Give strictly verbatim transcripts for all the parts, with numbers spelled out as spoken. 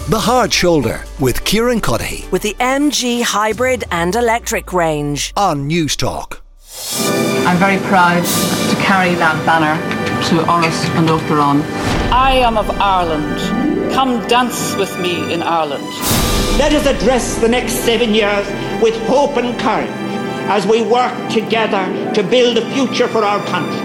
The Hard Shoulder with Kieran Cuddihy with the M G hybrid and electric range on News Talk. I'm very proud to carry that banner to Oris and Operon. I am of Ireland. Come dance with me in Ireland. Let us address the next seven years with hope and courage as we work together to build a future for our country.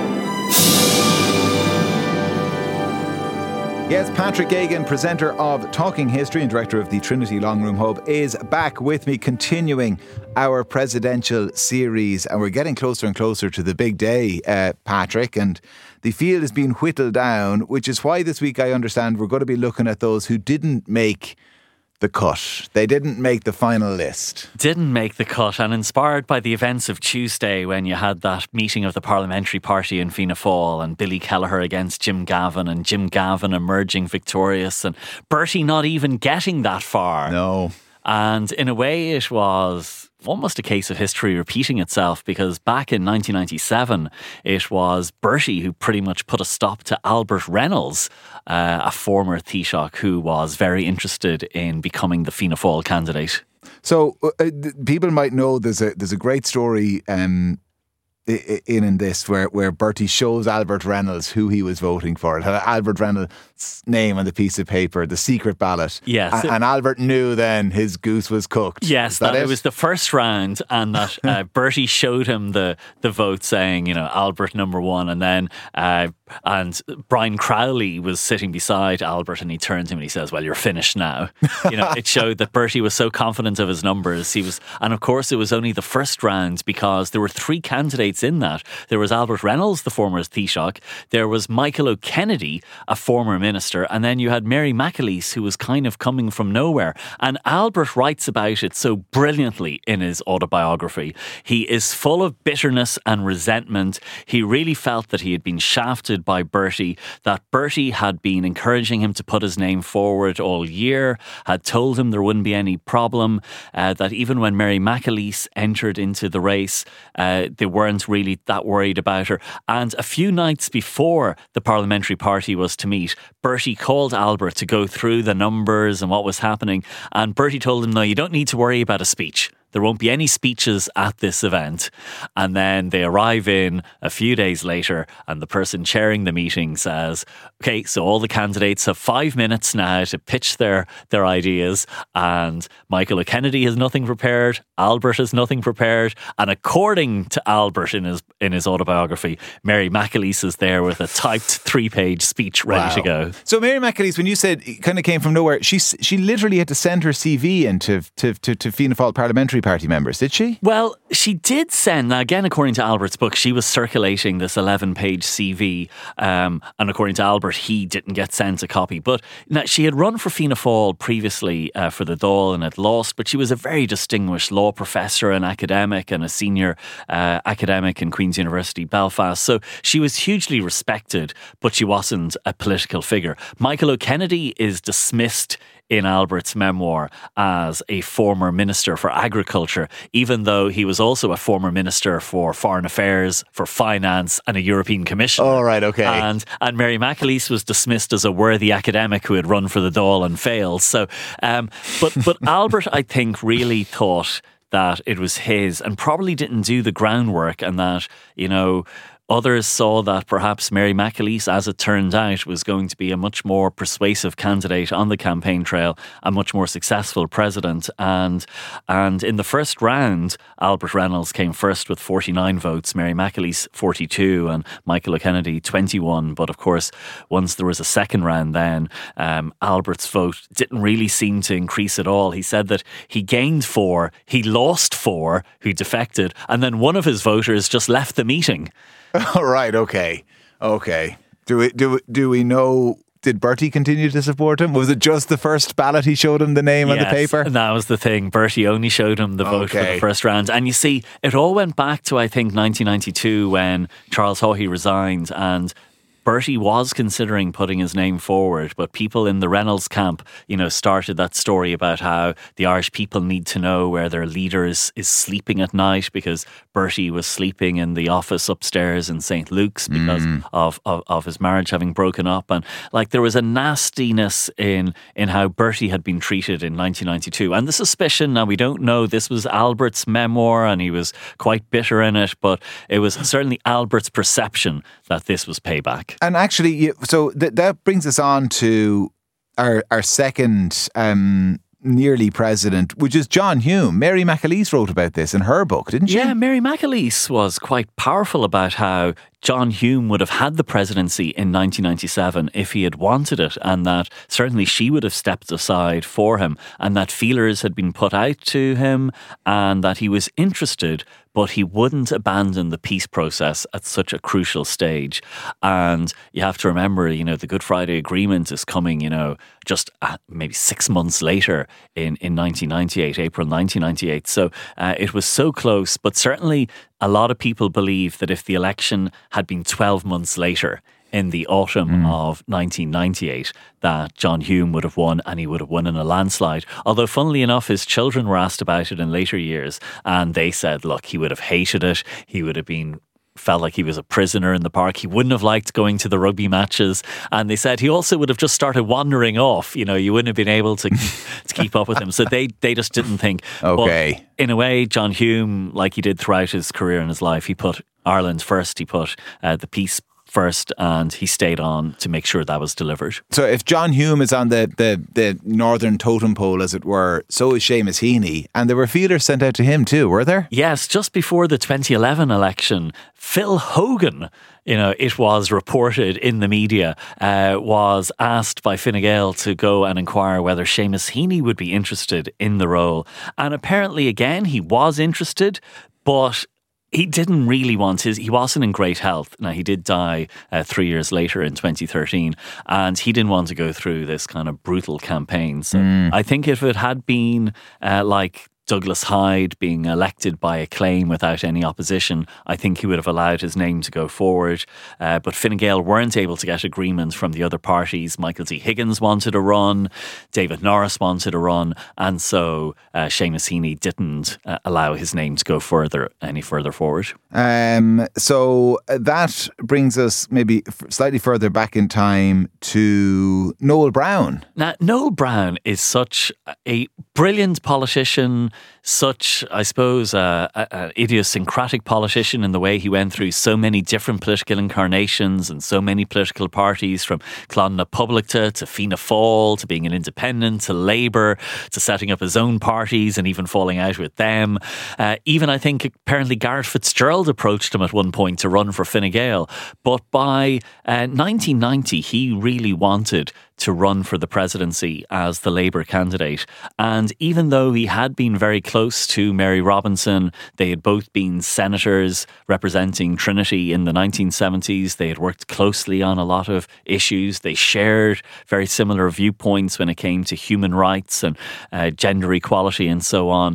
Yes, Patrick Geoghegan, presenter of Talking History and director of the Trinity Long Room Hub, is back with me, continuing our presidential series. And we're getting closer and closer to the big day, uh, Patrick, and the field is being whittled down, which is why this week, I understand, we're going to be looking at those who didn't make the cut. They didn't make the final list. Didn't make the cut, and inspired by the events of Tuesday when you had that meeting of the parliamentary party in Fianna Fáil and Billy Kelleher against Jim Gavin and Jim Gavin emerging victorious and Bertie not even getting that far. No. And in a way it was almost a case of history repeating itself, because back in nineteen ninety-seven it was Bertie who pretty much put a stop to Albert Reynolds, uh, a former Taoiseach who was very interested in becoming the Fianna Fáil candidate. So uh, people might know there's a there's a great story um, in in this where, where Bertie shows Albert Reynolds who he was voting for. It had Albert Reynolds' name on the piece of paper, the secret ballot. Yes. And, and Albert knew then his goose was cooked. Yes, that, that it? it was the first round, and that uh, Bertie showed him the, the vote saying, you know, Albert number one, and then uh, and Brian Crowley was sitting beside Albert, and he turned to him and he says, well, you're finished now. You know, it showed that Bertie was so confident of his numbers. He was, and of course it was only the first round because there were three candidates in that. There was Albert Reynolds, the former Taoiseach, there was Michael O'Kennedy, a former minister, and then you had Mary McAleese, who was kind of coming from nowhere. And Albert writes about it so brilliantly in his autobiography. He is full of bitterness and resentment. He really felt that he had been shafted by Bertie, that Bertie had been encouraging him to put his name forward all year, had told him there wouldn't be any problem, uh, that even when Mary McAleese entered into the race, uh, they weren't really that worried about her. And a few nights before the parliamentary party was to meet, Bertie called Albert to go through the numbers and what was happening, and Bertie told him, no, you don't need to worry about a speech. There won't be any speeches at this event. And then they arrive in a few days later, and the person chairing the meeting says, okay, so all the candidates have five minutes now to pitch their, their ideas, and Michael O'Kennedy has nothing prepared, Albert has nothing prepared, and according to Albert in his in his autobiography, Mary McAleese is there with a typed three-page speech ready Wow. to go. So Mary McAleese, when you said it kind of came from nowhere, she she literally had to send her C V in to, to, to, to Fianna Fáil parliamentary party members, did she? Well, she did send, now again, according to Albert's book, she was circulating this eleven-page C V, um, and according to Albert, he didn't get sent a copy. But now, she had run for Fianna Fáil previously uh, for the Dáil and had lost, but she was a very distinguished law professor and academic and a senior uh, academic in Queen's University, Belfast. So she was hugely respected, but she wasn't a political figure. Michael O'Kennedy is dismissed in Albert's memoir as a former minister for agriculture, even though he was also a former minister for foreign affairs, for finance and a European commissioner. Oh, right, okay. And, and Mary McAleese was dismissed as a worthy academic who had run for the Dáil and failed. So, um, but, but Albert, I think, really thought that it was his and probably didn't do the groundwork, and that, you know, others saw that perhaps Mary McAleese, as it turned out, was going to be a much more persuasive candidate on the campaign trail, a much more successful president. And and in the first round, Albert Reynolds came first with forty-nine votes, Mary McAleese forty-two, and Michael O'Kennedy twenty-one. But of course, once there was a second round then, um, Albert's vote didn't really seem to increase at all. He said that he gained four, he lost four who defected, and then one of his voters just left the meeting. All right, okay, okay. Do we do we, do we know? Did Bertie continue to support him? Was it just the first ballot he showed him the name yes, on the paper? That was the thing. Bertie only showed him the vote okay. for the first round. And you see, it all went back to, I think, nineteen ninety-two when Charles Haughey resigned, and Bertie was considering putting his name forward, but people in the Reynolds camp, you know, started that story about how the Irish people need to know where their leader is, is sleeping at night, because Bertie was sleeping in the office upstairs in Saint Luke's because mm. of, of, of his marriage having broken up. And like there was a nastiness in, in how Bertie had been treated in nineteen ninety-two. And the suspicion, now we don't know, this was Albert's memoir and he was quite bitter in it, but it was certainly Albert's perception that this was payback. And actually, so th- that brings us on to our our second um, nearly president, which is John Hume. Mary McAleese wrote about this in her book, didn't she? Yeah, Mary McAleese was quite powerful about how John Hume would have had the presidency in nineteen ninety-seven if he had wanted it, and that certainly she would have stepped aside for him, and that feelers had been put out to him, and that he was interested, but he wouldn't abandon the peace process at such a crucial stage. And you have to remember, you know, the Good Friday Agreement is coming, you know, just uh, maybe six months later in, in nineteen ninety-eight, April nineteen ninety-eight. So uh, it was so close, but certainly a lot of people believe that if the election had been twelve months later, in the autumn mm. of nineteen ninety-eight, that John Hume would have won, and he would have won in a landslide. Although, funnily enough, his children were asked about it in later years, and they said, look, he would have hated it. He would have been felt like he was a prisoner in the park. He wouldn't have liked going to the rugby matches. And they said he also would have just started wandering off. You know, you wouldn't have been able to, to keep up with him. So they, they just didn't think. Okay. But in a way, John Hume, like he did throughout his career and his life, he put Ireland first. He put uh, the peace first, and he stayed on to make sure that was delivered. So if John Hume is on the, the, the northern totem pole, as it were, so is Seamus Heaney, and there were feelers sent out to him too, were there? Yes, just before the twenty eleven election, Phil Hogan, you know, it was reported in the media, uh, was asked by Fine Gael to go and inquire whether Seamus Heaney would be interested in the role. And apparently, again, he was interested, but he didn't really want his, he wasn't in great health. Now, he did die uh, three years later in twenty thirteen, and he didn't want to go through this kind of brutal campaign. So mm. I think if it had been uh, like Douglas Hyde being elected by acclaim without any opposition, I think he would have allowed his name to go forward. Uh, but Fine Gael weren't able to get agreement from the other parties. Michael D. Higgins wanted a run, David Norris wanted a run, and so uh, Seamus Heaney didn't uh, allow his name to go further any further forward. Um, so that brings us maybe slightly further back in time to Noel Browne. Now, Noel Browne is such a brilliant politician, such, I suppose, uh, an idiosyncratic politician in the way he went through so many different political incarnations and so many political parties, from Clonna Publicta to Fianna Fáil to being an independent to Labour to setting up his own parties and even falling out with them. Uh, even, I think, apparently Garret Fitzgerald approached him at one point to run for Fine Gael. But by uh, nineteen ninety, he really wanted to run for the presidency as the Labour candidate. And even though he had been very close to Mary Robinson, they had both been senators representing Trinity in the nineteen seventies. They had worked closely on a lot of issues. They shared very similar viewpoints when it came to human rights and uh, gender equality and so on.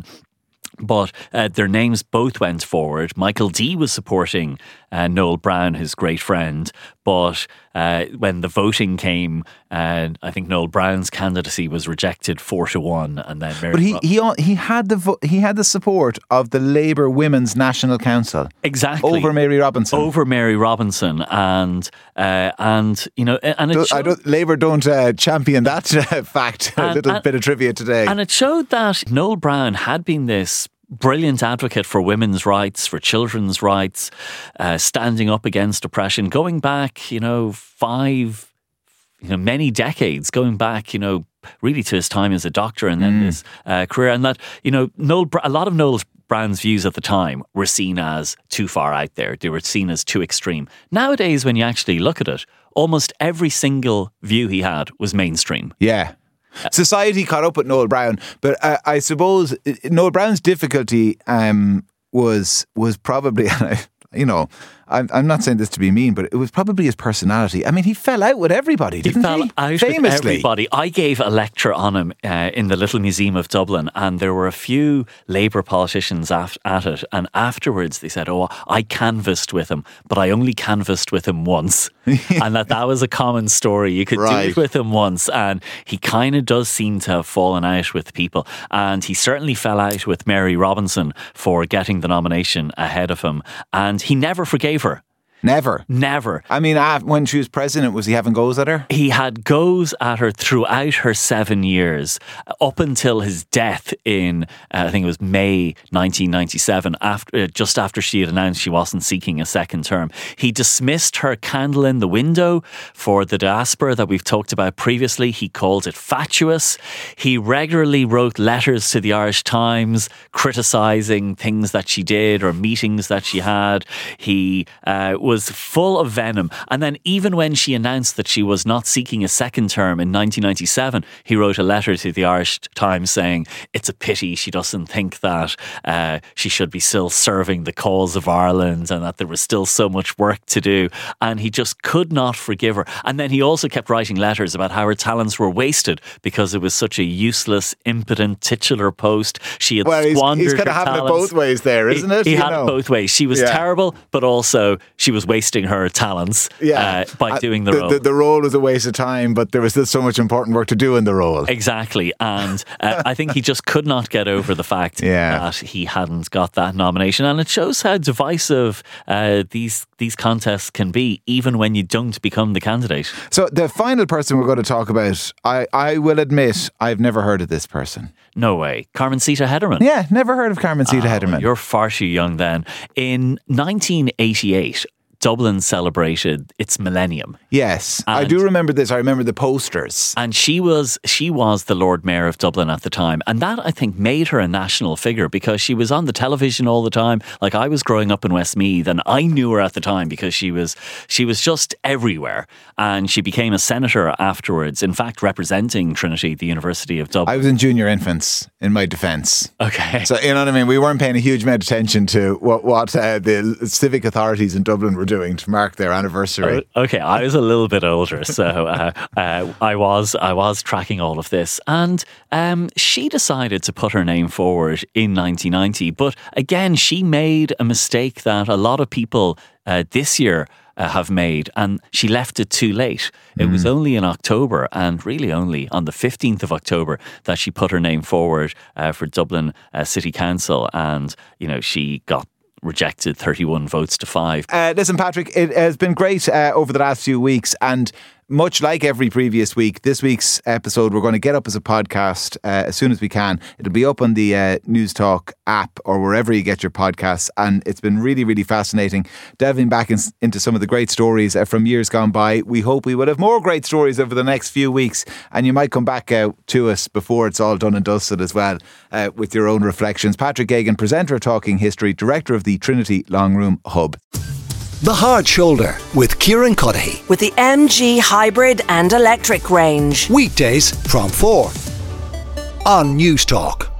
But uh, their names both went forward. Michael D was supporting uh, Noel Browne, his great friend. But uh, when the voting came, uh, I think Noel Browne's candidacy was rejected four to one. And then Mary but he he he had the vo- he had the support of the Labour Women's National Council, exactly, over Mary Robinson, over Mary Robinson, and uh, and you know, and it do, showed, I don't, Labour don't uh, champion that uh, fact. And, a little and, bit of trivia today, and it showed that Noel Browne had been this brilliant advocate for women's rights, for children's rights, uh, standing up against oppression, going back, you know, five, you know, many decades, going back, you know, really to his time as a doctor and then mm. his uh, career. And that, you know, Noel, a lot of Noel Browne's views at the time were seen as too far out there. They were seen as too extreme. Nowadays, when you actually look at it, almost every single view he had was mainstream. Yeah. Society caught up with Noel Browne, but uh, I suppose Noel Browne's difficulty um, was was probably, you know, I'm, I'm not saying this to be mean, but it was probably his personality. I mean, he fell out with everybody, didn't he? He fell out Famously. with everybody. I gave a lecture on him uh, in the Little Museum of Dublin, and there were a few Labour politicians af- at it, and afterwards they said, oh, I canvassed with him, but I only canvassed with him once. And that that was a common story. You could Right. do it with him once, and he kind of does seem to have fallen out with people. And he certainly fell out with Mary Robinson for getting the nomination ahead of him, and he never forgave her. Never. Never. I mean, uh, when she was president, was he having goes at her? He had goes at her throughout her seven years, up until his death in, uh, I think it was May nineteen ninety-seven, after, uh, just after she had announced she wasn't seeking a second term. He dismissed her Candle in the Window for the diaspora that we've talked about previously. He called it fatuous. He regularly wrote letters to the Irish Times criticising things that she did or meetings that she had. He uh, was full of venom. And then even when she announced that she was not seeking a second term in nineteen ninety-seven, he wrote a letter to the Irish Times saying it's a pity she doesn't think that uh, she should be still serving the cause of Ireland and that there was still so much work to do. And he just could not forgive her. And then he also kept writing letters about how her talents were wasted because it was such a useless, impotent titular post. She had Well, he's, squandered he's kind her of having talents. it both ways there, isn't he, it? He You had know? it both ways. She was Yeah. terrible, but also she was wasting her talents uh, by Uh, doing the, the role. The, the role was a waste of time, but there was still so much important work to do in the role. Exactly. And uh, I think he just could not get over the fact Yeah. that he hadn't got that nomination. And it shows how divisive uh, these these contests can be, even when you don't become the candidate. So the final person we're going to talk about, I, I will admit, I've never heard of this person. No way. Carmen Sita Hederman. Yeah, never heard of Carmen Sita Oh, Hederman. You're far too young then. In nineteen eighty-eight, Dublin celebrated its millennium. Yes, I And- do remember this. I remember the posters. And she was she was the Lord Mayor of Dublin at the time. And that, I think, made her a national figure because she was on the television all the time. Like, I was growing up in Westmeath and I knew her at the time because she was she was just everywhere. And she became a senator afterwards, in fact, representing Trinity, the University of Dublin. I was in junior infants, in my defence. Okay. So, you know what I mean? We weren't paying a huge amount of attention to what, what uh, the civic authorities in Dublin were doing to mark their anniversary. Okay, I was a little bit older, so uh, uh, I was I was tracking all of this, and um, she decided to put her name forward in nineteen ninety. But again, she made a mistake that a lot of people uh, this year uh, have made, and she left it too late. It was only in October, and really only on the fifteenth of October, that she put her name forward uh, for Dublin uh, City Council, and you know she got rejected thirty-one votes to five. Uh, listen, Patrick, it has been great uh, over the last few weeks, and much like every previous week, this week's episode we're going to get up as a podcast uh, as soon as we can. It'll be up on the uh, News Talk app or wherever you get your podcasts, and it's been really, really fascinating delving back in, into some of the great stories uh, from years gone by. We hope we will have more great stories over the next few weeks, and you might come back uh, to us before it's all done and dusted as well uh, with your own reflections. Patrick Geoghegan, presenter of Talking History, director of the Trinity Long Room Hub. The Hard Shoulder with Kieran Cuddihy. With the M G hybrid and electric range. Weekdays from four on News Talk.